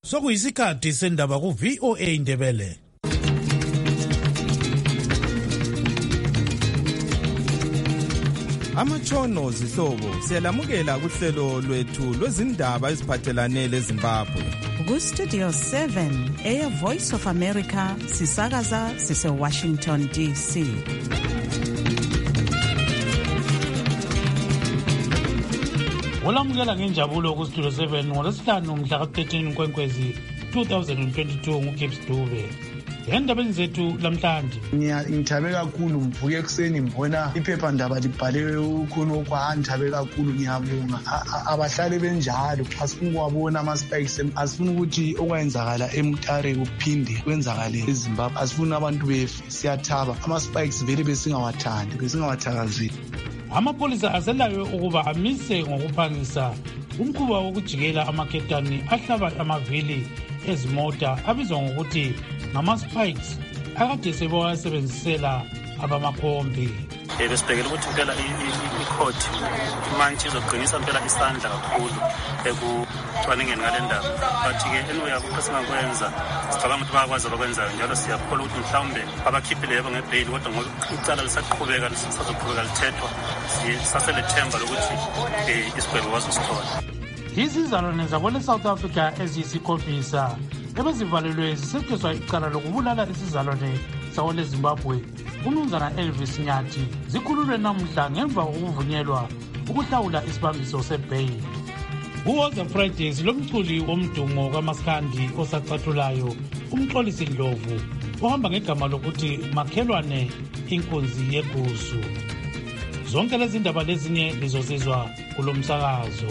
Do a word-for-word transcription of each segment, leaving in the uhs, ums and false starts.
Sokuyisikhathi sendaba ku V O A Indebele. Amatshono zihlobo siyalamukela kuhlelo lwethu lwezindaba eziphathelane leZimbabwe. Ku Studio seven Air Voice of America sisakaza sise Washington D C. Olamukela ngenjabulo ku Studio seven ngolesihlanu mhla ka thirteen Nkwenkwezi two thousand twenty-two nguGibbs Dube. Endabeni zethu lamhlanje ngiyithabe kakhulu mvuke ekseni ngibona iphephandaba libhaliwe ukhono kwanthabe kakhulu ngiyabonga abahlali benjalo asifuna ukwabona ama-spikes asifuna ukuthi okwenzakala eMutare kuphinde kwenzakale eZimbabwe asifuna abantu befe siyathaba ama-spikes vele besingawathandi besingawathakazeli. Amapolisa aselayo ukuba amise ngokuphangisa umkhuba wokujikela amaketani ahlaba amavili ezimota abizwa ngokuthi ngama-spikes akade sebewasebenzisela abamakhombi. Besibhekele ukuthi impela ikhoti manje izoqinisa impela isandla kakhulu ekucwaningeni ngale ndaba, but-ke anyway akukho singakwenza sicabanga ukuthi bayakwazi abakwenzayo njalo siyakholwa ukuthi mhlawumbe abakhiphileyo ngebheyili kodwa ngoba icala lisaqhubeka lisazoqhubeka lithethwa sisaselethemba lokuthi isigwebo bazosithola. Izizalwane zakwele South Africa eziyisikhombisa ebezivalelwe zisetshenziswa icala lokubulala isizalwane sakwele Zimbabwe uMnumzana Elvis Nyathi zikhululwe namuhla ngemva kokuvunyelwa ukuhlawula isibambiso sebheyili. Kuwoza Fridays lomculi womdumo kaMaskandi osacathulayo umxolisi Ndlovu ohamba ngegama lokuthi Makhelwane inkunzi yegusu. Zonke lezi ndaba lezinye lizozizwa kulomsakazo.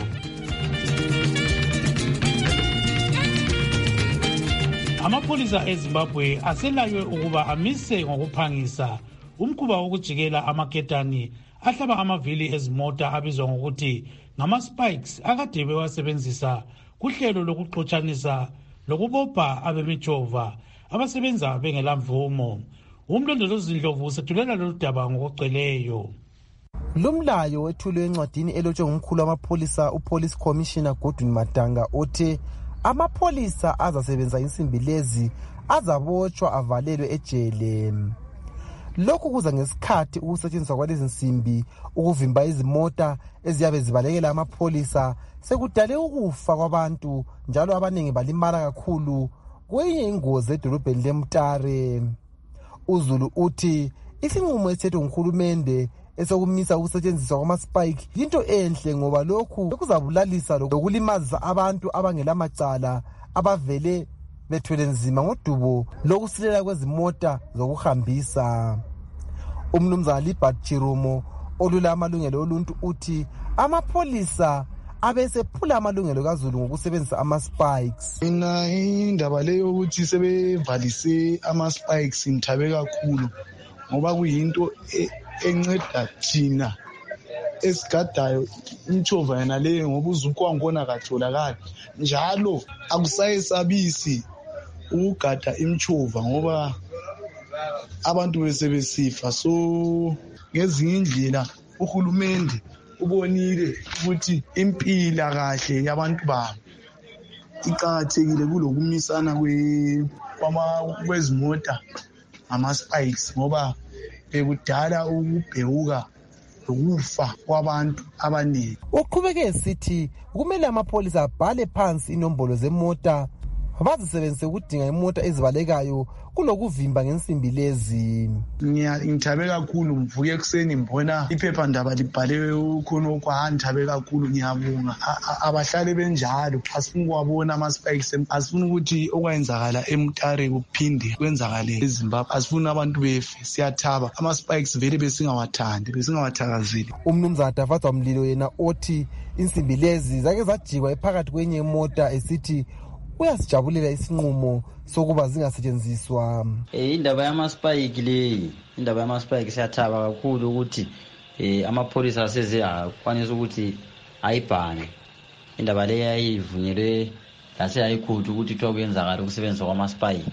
Amapolisa eZimbabwe aselayo ukuba amise ngokuphangisa umkhuba wokujikela amaketani ahlaba amavili ezimota abizwa ngokuthi ngama-spikes akade bewasebenzisa kuhlelo lokuxotshanisa lokubopha abemitshova abasebenza bengelamvumo. Umlondolozi Ndlovu usethulela lolu daba ngokugcweleyo. Lumlayo wethulwe encwadini elotshwe ngumkhulu wamapolisa uPolice Commissioner Godwin Madanga othi amapolisa azasebenza insimbi lezi azabotshwa avalelwe ejele. Lokhu kuza ngesikhathi ukusetshenziswa kwalezi nsimbi ukuvimba izimota eziyabe zibalekela amapolisa sekudale ukufa kwabantu njalo abaningi balimala kakhulu kwenye ingozi edolobheni leMutare. uZulu uthi isinqumo esithethwe nguhulumende esokumisa ukusetshenziswa kwama-spike yinto enhle ngoba lokhu kuzabulalisa lokulimaza abantu abangelamacala abavele bethwele nzima ngodubo lokusilela kwezimota zokuhambisa. Umnumzana Libert Chirumo olula amalungelo oluntu uthi amapolisa abesephula amalungelo kaZulu ngokusebenzisa ama-spikes. Mina indaba leyo ukuthi sebevalise ama-spikes ngithabe kakhulu ngoba kuyinto enceda thina esigadayo imtshova yena leyo ngoba uzukwangona katholakala njalo akusayesabisi ukugada imtshova ngoba abantu besebesifa. So ngezinye indlela uhulumende ubonile ukuthi impila kahle yabantu babo iqakathekile kulokumisana kwezimota ama-spikes ngoba bekudala ukubhewuka lokufa kwabantu abaningi. Uqhubeke esithi kumele amapolisa abhale phansi inombolo zemota bazisebenzise ukudinga imota ezibalekayo kulokuvimba ngensimbi lezi. Ngiyithabe kakhulu mvuke ekseni ngibona iphephandaba libhaliwe ukhono kwanthabe kakhulu ngiyabonga abahlali benjalo asifuna ukwabona ama-spikes asifuna ukuthi okwenzakala eMutare kuphinde kwenzakale eZimbabwe asifuna abantu befe siyathaba ama-spikes vele besingawathandi besingawathakazeli. Umnumzana Dafadzwa Mlilo yena othi insimbi lezi zake zajikwa ephakathi kwenye imota esithi uyasijabulela isinqumo sokuba zingasetshenziswa. Eh indaba yama-spike leyi indaba yama-spike siyathaba kakhulu ukuthi eh amapolisa aseze akwanisa ukuthi ayibhane indaba leyi ayivunyelwe lase ayikhuthu ukuthi kuthiwa kuyenzakala ukusebenzisa kwama-spike.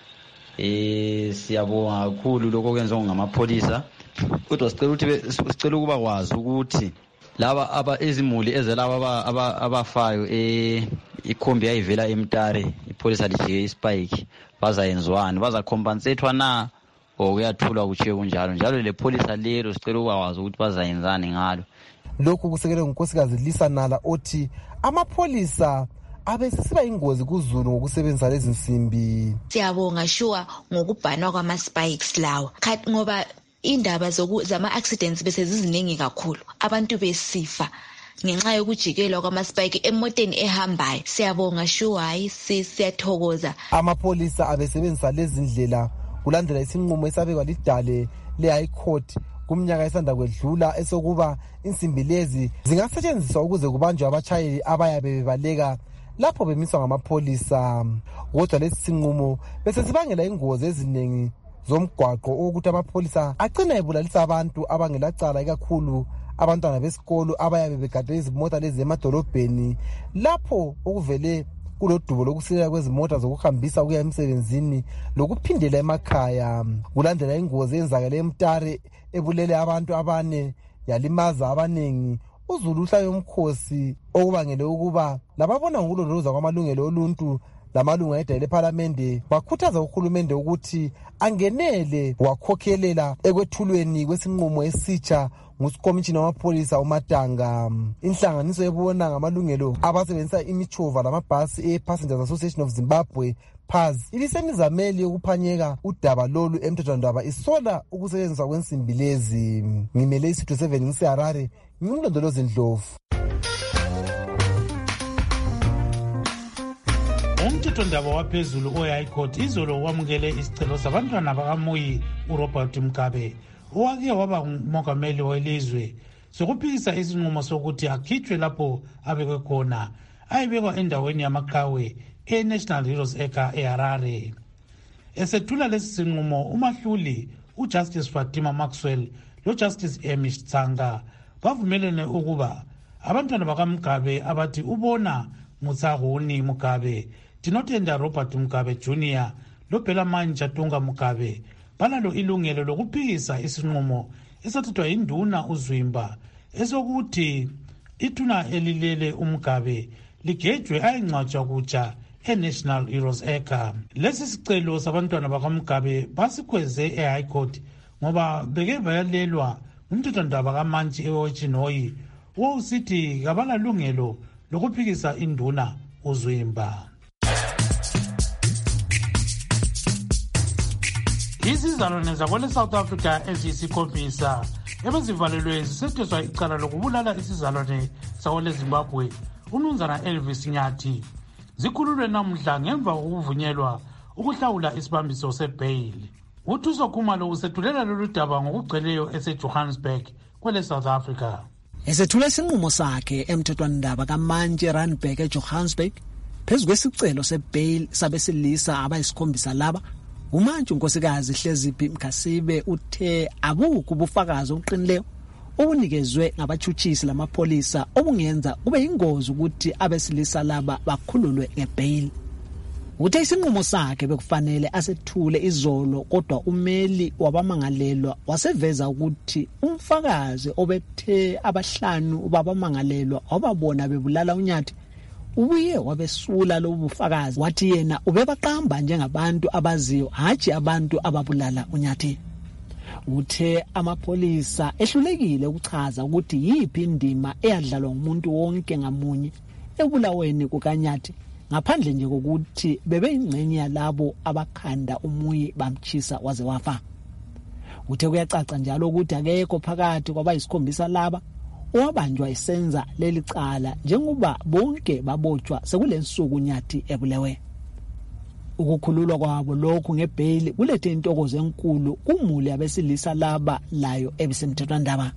Eh siyabonga kakhulu lokho kwenziwa ngamapolisa kodwa sicela ukuthi sicela ukuba kwazi ukuthi laba aba ezimuli ezelaba abafayo eh ikhombi yayivela eMtare ipolisa lijike iSpike bazayenzwani bazacompensatwa na okuyathula kuchiye kunjalo njalo le polisa lero sicela ukwazi ukuthi bazayenzani ngalo. Lokhu kusekelwe ngunkosikazi Lisa Nala othi amapolisa abesisiba ingozi kuZulu ngokusebenzisa lezi nsimbi. Siyabonga sure ngokubhanwa kwama spikes lawa ngoba indaba zama accidents bese ziziningi kakhulu abantu besifa ngenxa yokujikelwa kwama spike emoteni ehambayo. Siyabonga sure hayi siyathokoza. Amapolisa abesebenzisa lezi ndlela kulandela isinqumo esabekwa lidale le High Court kumnyaka esanda kwedlula esokuba insimbi lezi zingasetshenziswa ukuze kubanjwe abachayeli abayabe bebaleka lapho bemiswa ngamapolisa. Kodwa lesi sinqumo bese sibangela ingozi eziningi zomgwaqo ukuthi amapolisa agcina ebulalisa abantu abangelacala ikakhulu abantwana besikolo abayabe begade izimota lezi emadolobheni lapho okuvele kulodubo lokusilela kwezimota zokuhambisa ukuya emsebenzini lokuphindela emakhaya. Kulandela ingozi eyenzakele eMtare ebulele abantu abane yalimaza abanengi, uZulu uhlayo yomkhosi okubangele ukuba lababona ngokulondoloza kwamalungelo oluntu lamalunga edale eParliament bakhuthaza uhulumende ukuthi angenele wakhokhelela ekwethulweni kwesinqumo esitsha nguSikomishini wamapolisa uMatanga. Inhlanganiso ebona ngamalungelo abasebenzisa imichova lamabhasi ePassengers Association of Zimbabwe P A Z ibisemizameli yokuphanyeka udaba lolu emthethwandaba isola ukusetshenziswa kwensimbi lezi. Ngimele isitho seven ngiseHarare ngimlondolozi Ndlovu. Umthethwandaba waphezulu oHigh Court izolo wamukele isicelo sabantwana bakaMuyi uRobert Mugabe owake waba ngumongameli welizwe sokuphikisa isinqumo sokuthi akhitshwe lapho abekwe khona ayebekwa endaweni yamaqhawe eNational Heroes Acre eHarare. Esethula lesi sinqumo umahluli uJustice Fatima Maxwell loJustice Amish Tsanga bavumelene ukuba abantwana bakaMugabe abathi ubona Mutsaguni Mugabe, Tinotenda Robert Mugabe Junior lophela manje Tunga Mugabe balalo ilungelo lokuphikisa isinqumo esathathwa induna uZwimba esokuthi ithuna elilele uMugabe ligejwe ayingcwatshwa kutsha eNational Heroes Acre. Lesi sicelo sabantwana bakaMugabe basikhweze eHigh Court ngoba beke bayalelwa umthethwandaba kaMantshi eWachinoyi wawusithi kabalalungelo lokuphikisa induna uZwimba. Izizalwane zakwele South Africa eziyisikhombisa ebezivalelwe zisetheswa icala lokubulala isizalwane sakwele Zimbabwe uMnumzana Elvis Nyathi zikhululwe namhla ngemva kokuvunyelwa ukuhlawula isibambiso sebail. UThuso Khumalo usethulela lolu daba ngokugcweleyo eseJohannesburg kwele South Africa. Esethule isinqumo sakhe emthethwandaba kaMantshi Randburg eJohannesburg phezu kwesicelo sebail sabesilisa abayisikhombisa laba, uMantshi unkosikazi Hleziphi Mkhasibe uthe abukho ubufakazi obuqinileyo obunikezwe ngabathutshisi lamapolisa obungenza kube ingozi ukuthi abesilisa laba bakhululwe ngebail. Uthe isinqumo sakhe bekufanele asethule izolo, kodwa umeli wabamangalelwa waseveza ukuthi umfakazi obethe abahlanu babamangalelwa wababona bebulala uNyathi ubuye wabesula lobu bufakazi, wathi yena ubebaqamba njengabantu abaziyo hathi abantu ababulala uNyathi. Uthe amapolisa ehlulekile ukuchaza ukuthi yipi indima eyadlalwa ngumuntu wonke ngamunye ebulaweni kukaNyathi ngaphandle nje kokuthi bebeyingcenye yalabo abakhanda umuyi bamchisa waze wafa. Uthe kuyacaca njalo ukuthi akekho phakathi kwabayisikhombisa laba owabanjwa isenza leli cala njengoba bonke babotshwa sekulensuku uNyathi ebulewe. Ukukhululwa kwabo lokhu ngebail kulethe intokozo enkulu kumuli abesilisa laba layo ebisemthethwandaba.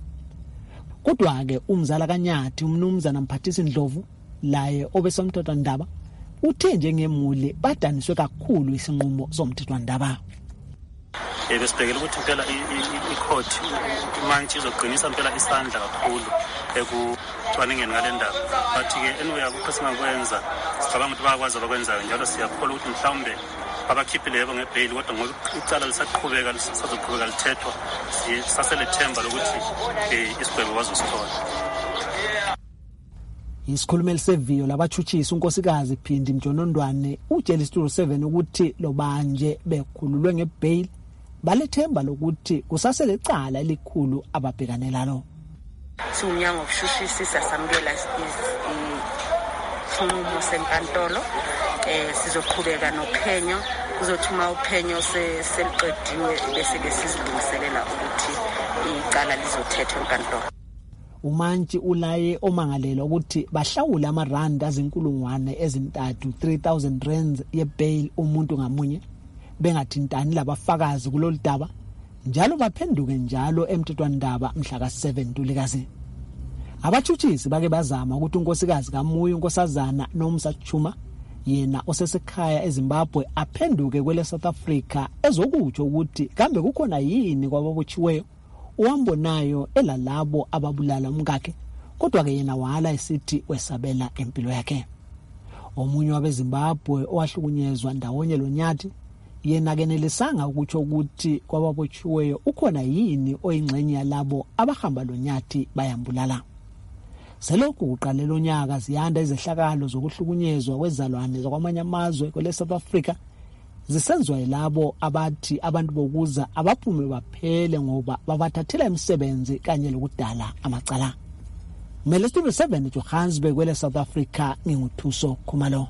Kodwa ke umzala kaNyathi uMnumzana Mphathisi Ndlovu laye obesomthethwandaba uthe njengemuli badaniswe kakhulu isinqumo somthethwandaba. Besibhekele ukuthi impela icourt manje izogqinisa impela isandla kakhulu ekucwaningeni ngale ndaba, but-ke anyway akukho singakwenza, sicabanga ukuthi bayakwazi abakwenzayo njalo siyakholwa ukuthi mhlawumbe abakhiphileyo ngebail, kodwa ngoba icala lisaqhubeka lisazoqhubeka lithethwa sisasele themba lokuthi isigwebo bazosithola. isikhulumeli seviyo labachuchisi unkosikazi Phindi Mjonondwane utshela Studio seven ukuthi lobanje bekhululwe ngebail balethemba lokuthi kusasele icala elikhulu ababhekane lalo. Siumnyango obushushisi samukela isinqumo senkantolo eh sizoqhubeka nophenyo kuzothuma uphenyo seliqediwe bese ke sizilungiselela ukuthi icala lizothethwa enkantolo. Umantshi ulaye omangalela ukuthi bahlawula amarandi azinkulungwane ezintathu three thousand rands yebail umuntu ngamunye bengathintani labafakazi kulolu daba njalo baphenduke njalo emthethwandaba mhla ka seven Ntulikazi. Abachuchisi bake bazama ukuthi unkosikazi kaMuyi unkosazana noMsachuma yena osesekhaya eZimbabwe aphenduke kwele South Africa ezokutsho ukuthi kambe kukhona yini kwababotshiweyo uwambonayo elalabo ababulala umkakhe kodwa ke yena wala esithi wesabela impilo yakhe. Omunye wabeZimbabwe owahlukunyezwa ndawonye loNyathi yena kenelisanga ukutsho ukuthi kwababotshiweyo ukhona yini oyingxenye yalabo abahamba loNyathi bayambulala. Selokhu uqalela unyaka ziyanda izehlakalo zokuhlukunyezwa kwezalwane zakwamanye amazwe kwele South Africa zisenzwa yilabo abathi abantu bokuza abaphume baphele ngoba babathathela imisebenzi kanye lokudala amacala. Mele Studio seven Johannesburg kwele South Africa nginguthuso Khumalo.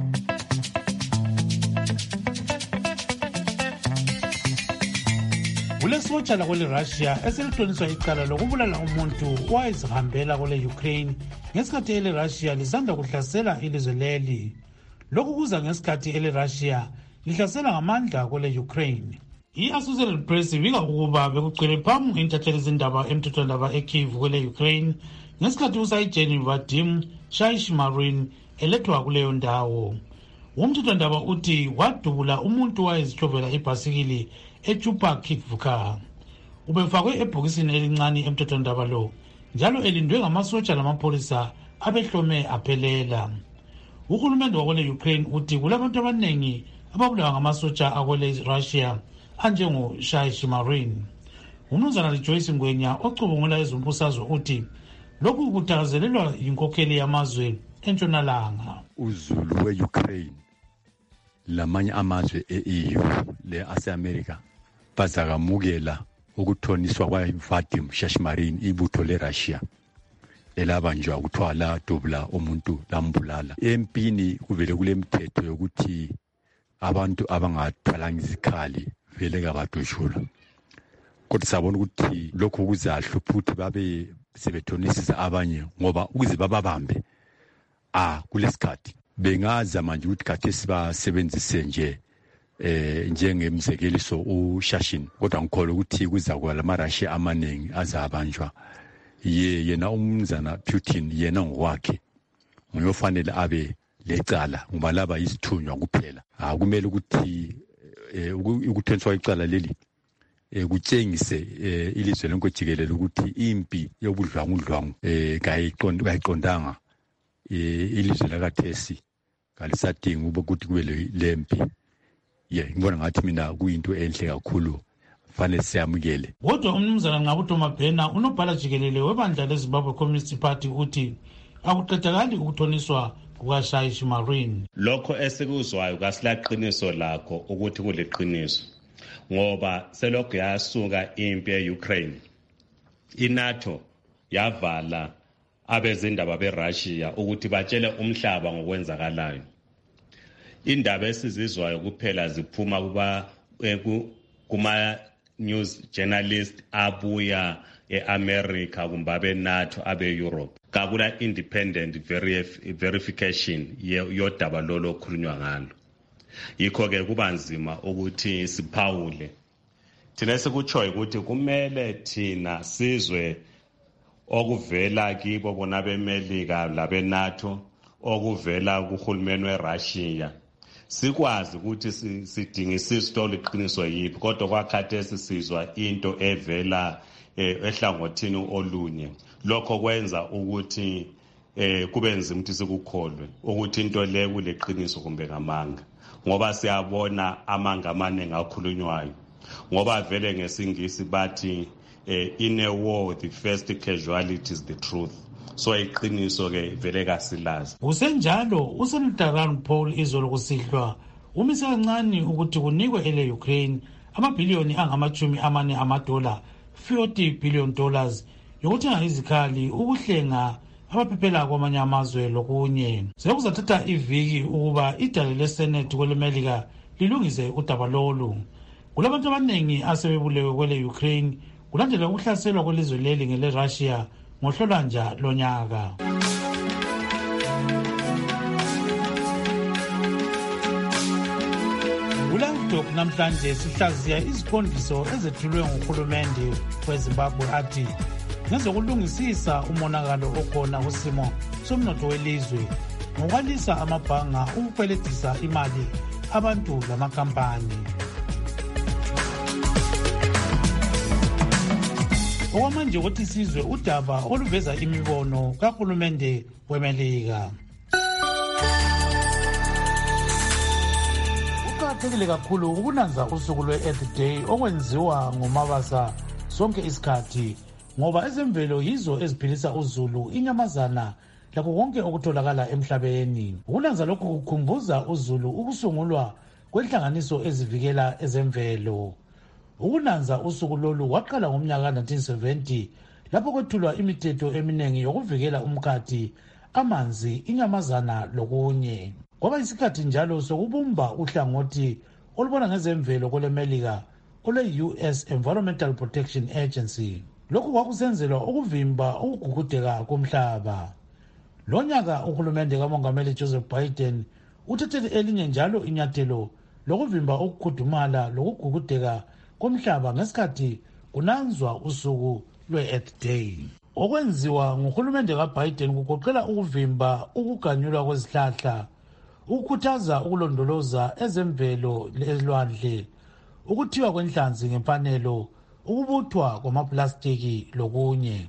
Kulesotsha lakwele Russia eselithoniswa icala lokubulala umuntu wayezihambela kwele Ukraine ngesikhathi ele Russia lisanda kuhlasela ilizwe leli. Lokhu kuza ngesikhathi ele Russia lihlasela ngamandla kwele Ukraine. I-Associated Press ibika ukuba bekugcwele phamu intatheli zindaba emthethwandaba eKyiv kwele Ukraine ngesikhathi usayijeni Vadim Shaishmarin elethwa kuleyo ndawo. Umthethwandaba uthi wadubula umuntu wayezithobela ibhasikili eChupakivka. Ubefakwe ebhokisini elincane emthethwandaba lo njalo elindwe ngamasotsha namapholisa abehlome aphelela. Uhulumende wakwele Ukraine uthi kulabantu abaningi ababulawa ngamasotsha akwele Russia anjengo Shaishmarin. Umnumzana Joyce Ngwenya ocubungula ezombusazwe uthi lokhu kuthakazelelwa inkokheli yamazwe entshonalanga. Uzulu we-Ukraine lamanye amazwe e-E U le ase-America bazakamukela ukuthoniswa kwa-Vadim Shaishmarin ibutho le-Russia elabanjwa kuthiwa ladubula umuntu lambulala. Empini kuvele kule mthetho yokuthi abantu abangathwalanga izikhali vele kabadutshulwa. Kodwa sabona ukuthi lokhu kuzahlupha ukuthi babe sebethonisisa abanye ngoba ukuze bababambe ah kulesikhathi bengaza manje ukuthi kade sibasebenzise nje eh njengemzekeliso uShashin kodwa ngikholwa ukuthi kuza kwala amaRussia amaningi azabanjwa ye yena umnzana Putin yena ngokwakhe uyofanele abe lecala ngoba laba isithunywa kuphela. Ah kumele ukuthi ukuthentswa icala leli eh kutshengise ilizwe lonke jikelele ukuthi impi yobudlwangudlwangu eh kayiqondi kayiqondanga ilizwe lakathesi kalisadinga ukuthi kube lempi. Yeah, ngibona ngathi mina kuyinto enhle kakhulu fanele siyamukele. Kodwa umnumzana Nqabuto Mabhena unobhala jikelele webandla leZimbabwe Communist Party uthi akuqedakali ukuthoniswa kukaShaishmarin. Lokho esikuzwayo kasilaqiniso lakho ukuthi kuliqiniso ngoba selokhu yasuka impi eUkraine iNATO yavala abezindaba beRussia ukuthi batshele umhlaba ngokwenzakalayo. Indaba esizizwayo kuphela ziphuma kuba kuma news journalist abuya eAmerica kumbe abeNATO abeEurope. Kakula independent verification yodaba lolo okhulunywa ngalo. Yikho ke kuba nzima ukuthi siphawule. Thina sikutshoyo ukuthi kumele thina sizwe okuvela kibo bona beMelika labeNATO okuvela kuhulumeni weRussia. Sikwazi ukuthi sidingisise liqiniso yipi kodwa kwakhathesi sizwa into evela ehlangothini olunye. Lokho kwenza ukuthi eh kube nzima ukuthi sikukholwe ukuthi into le kuleqiniso kumbe ngamanga ngoba siyabona amanga amaningi akhulunywayo ngoba vele ngesingisi bathi in a war the first casualty is the truth. so iqiniso ke vele kasilazi. Kusenjalo uSenator Rand Paul izolo kusihlwa umise kancane ukuthi kunikwe ele Ukraine amabhiliyoni angamachumi amane amadola forty billion dollars yokuthenga izikhali ukuhlenga abaphephela kwamanye amazwe lokunye. Sekuzathatha iviki ukuba idale leSenate kwelemelika lilungise udaba lolu. Kulabantu abaningi asebebulewe kwele Ukraine kulandela ukuhlaselwa kwelizwe leli ngele Russia ngohlolanja lonyaka. Ulandok namhlanje sihlaziya iziqondiso ezethulwe nguhulumende weZimbabwe athi ngezokulungisisa umonakalo okhona kusimo somnotho welizwe ngokwalisa amabhanga ukupheledisa imali abantu lamakampani. Okwamanje ukuthi sizwe udaba oluveza imibono kahulumende weMelika. Kuqakathekile kakhulu ukunanza usuku lwe-Earth Day okwenziwa ngomabasa sonke isikhathi ngoba ezemvelo yizo eziphilisa uzulu, inyamazana lakho konke okutholakala emhlabeni. Ukunanza lokhu kukhumbuza uzulu ukusungulwa kwenhlanganiso ezivikela ezemvelo. Ukunanza usuku lolu waqala ngomnyaka nineteen seventy lapho kwethulwa imithetho eminingi yokuvikela umkhathi, amanzi, inyamazana lokunye. Kwaba isikhathi njalo sokubumba uhlangothi olubona ngezemvelo kwelemelika ole-U S Environmental Protection Agency. Lokhu kwakusenzelwa ukuvimba ukugugudeka komhlaba. Lonyaka uhulumende kamongameli Joseph Biden uthethe elinye njalo inyathelo lokuvimba ukukhudumala lokugugudeka komhlaba ngesikhathi kunanzwa usuku lwe-Earth Day. Okwenziwa nguhulumende kaBiden kugoqela ukuvimba ukuganyulwa kwezihlahla, ukukhuthaza ukulondoloza ezemvelo lezilwandle, ukuthiwa kwenhlanzi ngemfanelo, ukubuthwa kwamaplastiki lokunye.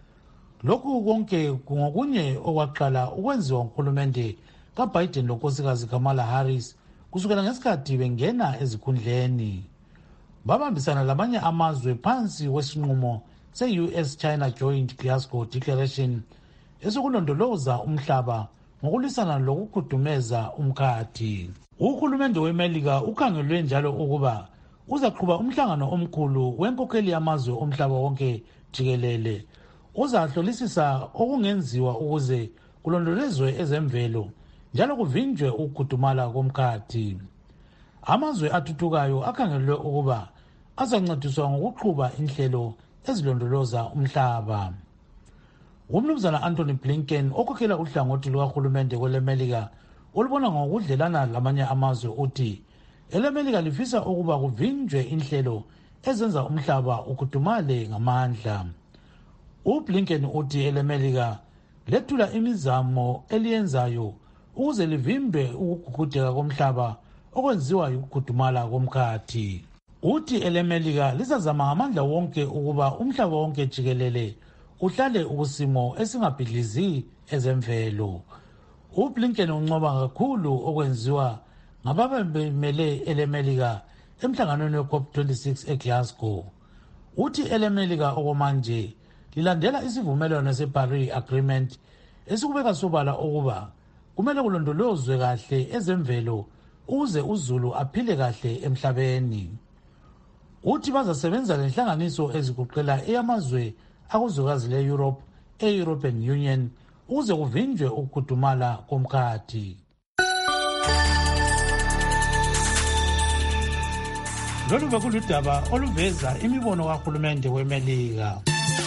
Lokhu konke kungokunye okwaqala ukwenziwa nguhulumende kaBiden lonkosikazi Kamala Harris kusukela ngesikhathi bengena ezikhundleni. Babambisana lamanye amazwe phansi kwesinqumo se-U S China Joint Glasgow Declaration esokulondoloza umhlaba ngokulisana lokukhudumeza umkhathi. Uhulumende weMelika ukhangelwe njalo ukuba uzaqhuba umhlangano omkhulu wenkokheli yamazwe omhlaba wonke jikelele uzahlolisisa okungenziwa ukuze kulondolezwe ezemvelo njalo kuvinjwe ukugudumala komkhathi. Amazwe athuthukayo akhangelwe ukuba azancediswa ngokuqhuba inhlelo ezilondoloza umhlaba. Umnumzana Anthony Blinken okhokhela uhlangothi lukahulumende kwelemelika olubona ngokudlelana lamanye amazwe uthi elemelika lifisa ukuba kuvinjwe inhlelo ezenza umhlaba ukudumale ngamandla. UBlinken uthi elemelika lethula imizamo eliyenzayo ukuze livimbe ukugugudeka komhlaba okwenziwa ukugudumala komkhathi. Uthi elemelika lizazama ngamandla wonke ukuba umhlaba wonke jikelele uhlale ukusimo esingabhidlizi ezemvelo. UBlinken uncoba kakhulu okwenziwa ngababemele elemelika emhlanganweni we-COP twenty-six eGlasgow. Uthi elemelika okwamanje lilandela isivumelwano se-Paris Agreement esikubeka sobala ukuba kumele kulondolozwe kahle ezemvelo ukuze uzulu aphile kahle emhlabeni. Uthi bazasebenza lenhlanganiso eziguqela eyamazwe akuzwekazi le-Europe, e-European Union ukuze kuvinjwe ukugudumala komkhathi. Lolu bekuludaba oluveza imibono kahulumende weMelika.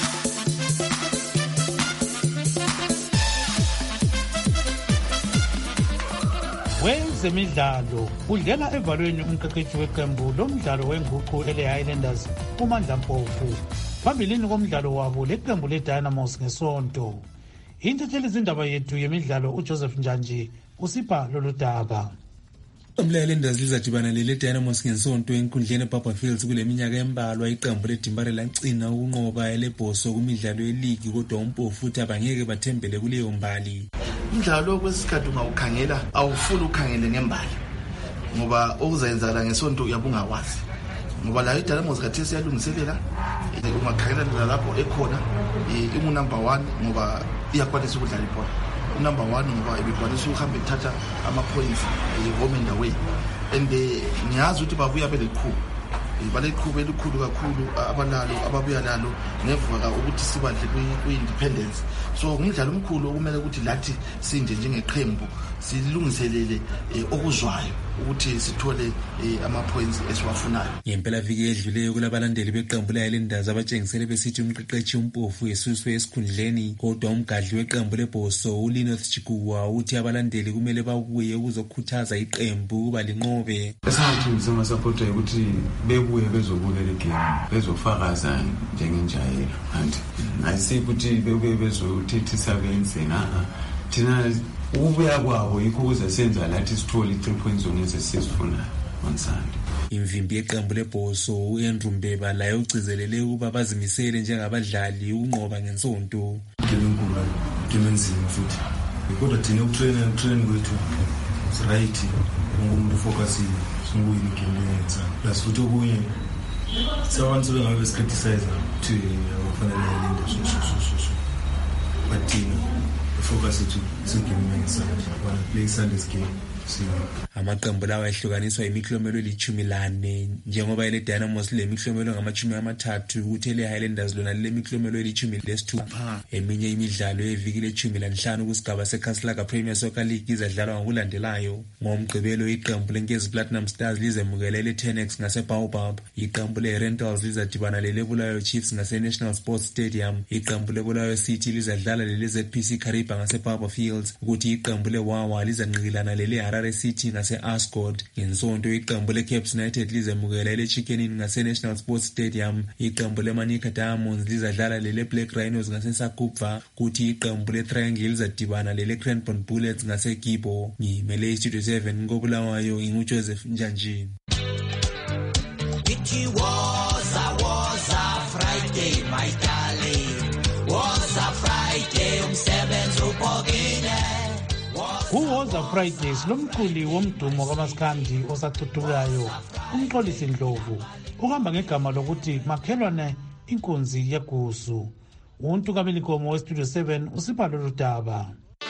Wezemidlalo udlela evalweni umqeqeshi weqembu lomdlalo wenguqu ele-Highlanders uMandla Mpofu phambilini komdlalo wabo leqembu le-Dynamos ngesonto. Intatheli izindaba yethu yemidlalo uJoseph Njanji usipha lolu daba. Umlelanders lizadibana le-Dynamos ngesonto enkundleni eBarber Fields kule minyaka embalwa. Iqembu leDimbare lagcina ukunqoba elebhoso kumidlalo yeligi kodwa uMpofu futhi abangeke bathembele kuleyo mbali. Umdlalo kwesikhathi ungawukhangela awufuni ukhangele ngembali ngoba okuzenzakala ngesonto uyabungawazi ngoba la iDynamos khathesi siyalungiselela ungakhangela lapho ekhona imu number one ngoba iyakwanisa ukudlala ibhola. Number one ngoba ibikwanisa ukuhamba ethatha ama-points home and away, and ngiyazi ukuthi babuya belikhulu baleqhubu elikhulu kakhulu abalalo ababuya lalo ngevuka ukuthi sibadle kwi-independence. So ngumdlalo omkhulu okumele ukuthi lathi sinje njengeqembu silungiselele okuzwayo ukuthi sithole ama-points esiwafunayo. Ngempela viki edluleyo kulabalandeli beqembu layilendazi abatshengisele besithi umqeqeshi uMpofu esuswe esikhundleni, kodwa umgadli weqembu lebhoso uLinoth Chikuwa uthi abalandeli kumele babuye ukuzokhuthaza iqembu ukuba linqobe. Esingathi simasapota ukuthi bebuye bezobukela igame bezofakaza njengenjayelo, and ayisithi ukuthi bebuye bezothethisa benzena thina ubuya kwabo yikho ukuze senza lathi sithole i-three points ongeze sisifunayo on Sunday. Imvimbi yeqembu lebhoso uAndrew Mbeba laye ugcizelele ukuba bazimisele njengabadlali ukunqoba ngensonto. Ngenkulu ngimenzima futhi kodwa thina ukutraina ukutrain kwethu right umuntu focusing singuwini ngelenza plus futhi okunye sabantu bengabe criticize to abafanele yilinde so so so so but thina focus to sigimini Sunday wana play Sunday's game. Amaqembu lawa ehlukaniswa imiklomelo elithumi lane njengoba ile Dynamos le miklomelo ngamachumi amathathu ukuthi le Highlanders lona le miklomelo elithumi lesithupha. Eminye imidlalo eviki lethumi lanhlanu kusigaba seCastle Premier Soccer League izadlalwa ngokulandelayo. Ngomgqibelo iqembu leNkezi Platinum Stars lizemukela ile Tenex ngase Baobab, iqembu le Rentals lizadibana le Bulawayo Chiefs ngase National Sports Stadium, iqembu le Bulawayo City lizadlala le Z P C Kariba ngase Barber Fields, ukuthi iqembu le Wawa lizanqikilana le Harare City ngase Ascot. Ngensonto iqembu leCaps United lizemukela ile Chicken Inn ngase National Sports Stadium, iqembu leManika Diamonds lizadlala le Black Rhinos ngase Sakupva, kuthi iqembu leTriangle lizadibana le Cranbourne Bullets ngase Kibo. Ngimele Studio seven ngobulawayo inguJoseph Njanjini. It was a was a Friday my darling, was a Friday umsebenzi ubhokile. Kuwoza Fridays lomkhuli womdumo kaMaskandi osathuthukayo umxolisi Ndlovu uhamba ngegama lokuthi makhelwane inkunzi yegusu. Untu kaMelikomo weStudio seven usipha lolu daba.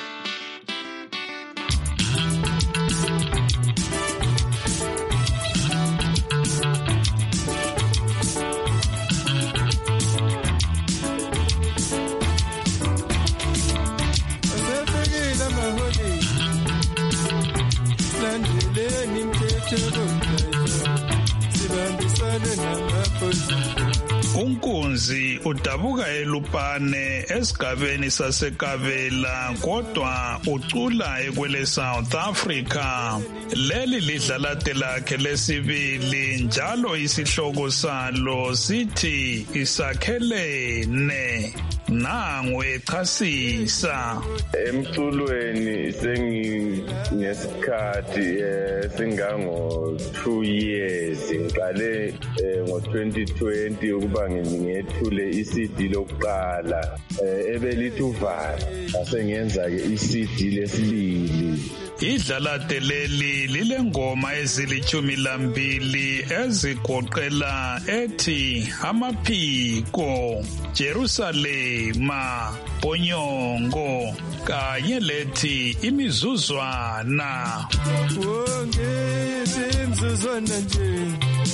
Unkunzi udabuka eLupane esigabeni saseKabela kodwa ucula ekwele South Africa. Leli lidlalate lakhe lesibili njalo isihloko salo sithi isakhelene. Nangu echasisa emculweni senginesikhathi singango two years ngiqale ngo twenty twenty ukuba ngiyethule i-C D lokuqala ebelithi uvala asengenza ke i-C D lesibili. Idlalate leli lilengoma ezilithumi lambili ezigoqela ethi amaphiko, Jerusalema, Bonyongo kanye lethi imizuzwana. Wonke imizuzwana nje.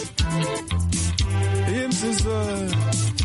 Imizuzwana.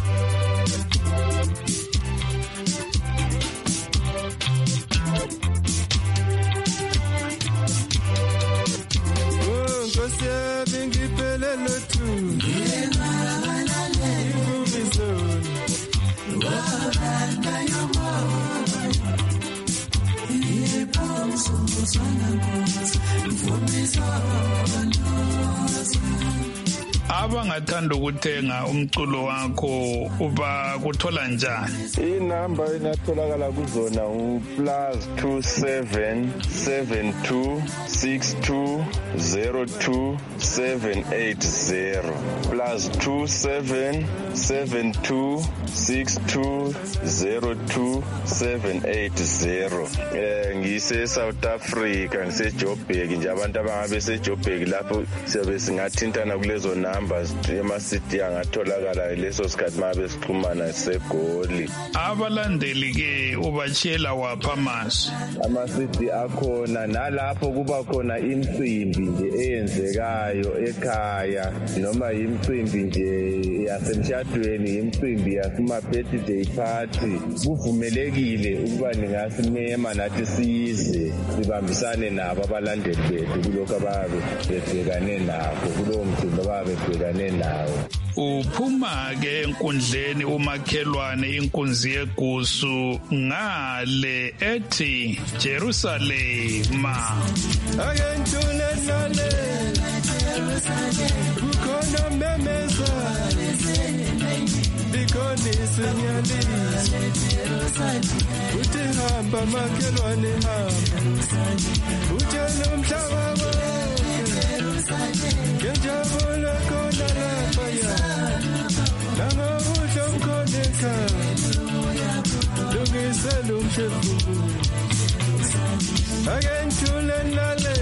Abangathanda ukuthenga umculo wakho uba kuthola njani? Inamba inatholakala kuzona u plus two seven seven two six two zero two seven eight zero plus two seven seven two six two zero two seven eight zero. Eh ngise South Africa ngise Joburg nje abantu abangabe se Joburg lapho siyabe singathintana kulezo namba numbers ema-city angatholakala leso sikhathi uma besixhumana segoli. Abalandeli ke ubachela wapha masu? Ama-city akhona nalapho kuba khona imicimbi nje eyenzekayo ekhaya noma imicimbi nje yasemshadweni, imicimbi yasema-birthday party, kuvumelekile ukuba ningasimema nathi size sibambisane nabo abalandeli bethu kulokho ababe bebhekane nakho kulowo mcimbi ababe bebhekane nawo. Uphuma-ke enkundleni umakhelwane inkunzi yegusu ngale ethi Jerusalema. Akentulelale kukhona memeza ikhona isinyaliso uthi hamba makhelwane hamba utshela umhlaba wonke ngejabula khona laphaya nangobuhle mkhona ekhaya lungisela umphefumulo akentulelale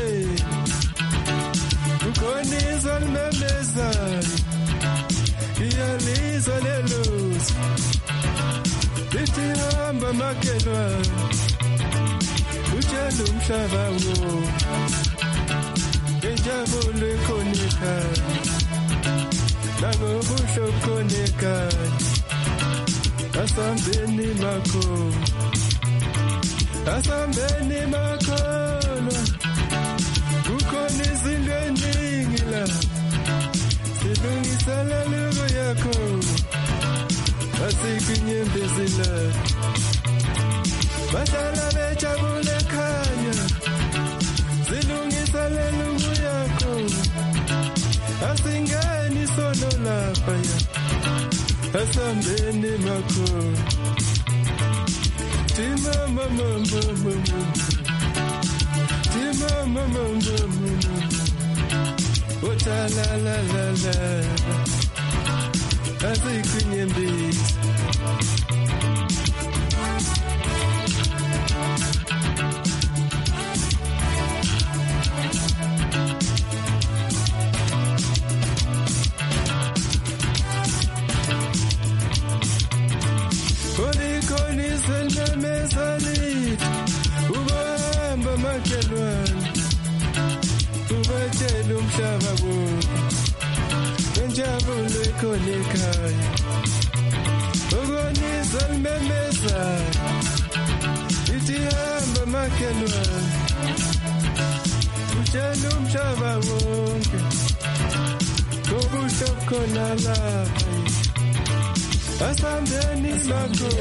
kukhona izolmemezayo iyalizwa leluzi lithi hamba makhelwane utshela umhlaba wonke ngejabula khona ekhaya nangobuhle khona ekhaya asambeni makho asambeni makholwa kukhona izinto eningi la silungiselela yakho asikinyembezela bahlala bejabule khanya silungiselela yakho asingeni sono lapha ya asambeni makho tima mama mama tima mama mama ota la la la la asikinyembezi ubamba makhelwane ubatshela umhlaba wonke ngenjabulo ekhona ekhaya ukonisa limemezayo ithi hamba makhelwane utshela umhlaba wonke ngobuhle obukhona lapha asambeni makho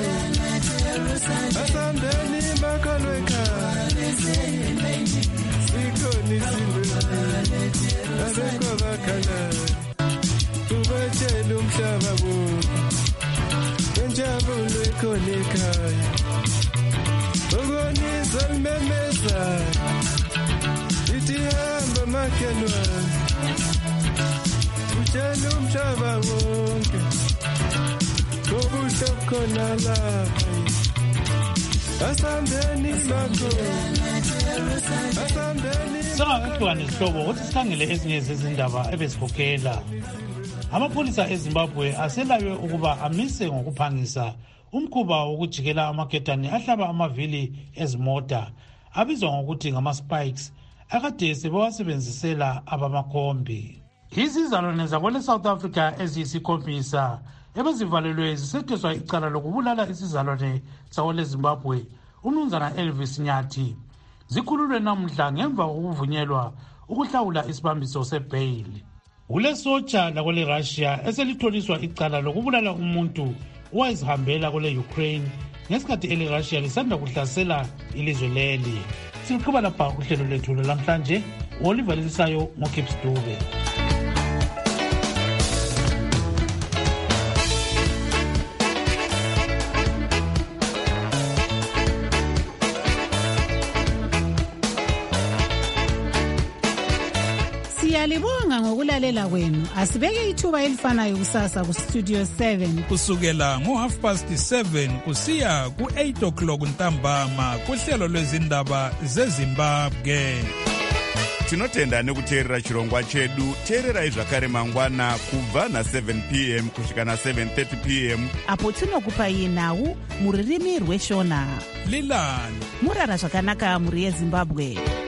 asambeni makholwe ekhaya sikhona izinto abekho bakhala ubatshela umhlaba wonke ngenjabulo ekhona ekhaya ukonisa limemezayo ithi hamba makhelwane utshela umhlaba wonke ngobuhle obukhona lapha asambeni makho asambeni. Singakuthiwa nesihlobo ukuthi sikhangele ezinye zezindaba ebezikhokhela. Amapholisa eZimbabwe aselaywe ukuba amise ngokuphangisa umkhuba wokujikela amaketani ahlaba amavili ezimota abizwa ngokuthi ngama-spikes akade sebewasebenzisela abamakhombi. Izizalwane zakwele South Africa eziyisikhombisa ebezivalelwe zisetheswa icala lokubulala isizalwane sakwele Zimbabwe umnumzana Elvis Nyathi zikhululwe namhla ngemva kokuvunyelwa ukuhlawula isibambiso sebail. Ulesotsha lakwele Russia eselitholiswa icala lokubulala umuntu owayezihambela kwele Ukraine ngesikhathi ele Russia lisanda kuhlasela ilizwe leli. Siqhubeka lapha uhlelo lethu namhlanje olivalisayo ngoKips Dube. Siyalibonga ngokulalela kwenu. Asibeke ithuba elifanayo kusasa ku Studio seven kusukela ngo half past seven kusiya ku eight o'clock ntambama kuhlelo lwezindaba zeZimbabwe. tinotenda nekuteerera chirongwa chedu. Teererai zvakare mangwana kubva na-seven p m kusvika na-seven thirty p m apo tinokupai nhau muririmi rweshona. Lilani murara zvakanaka muri yeZimbabwe.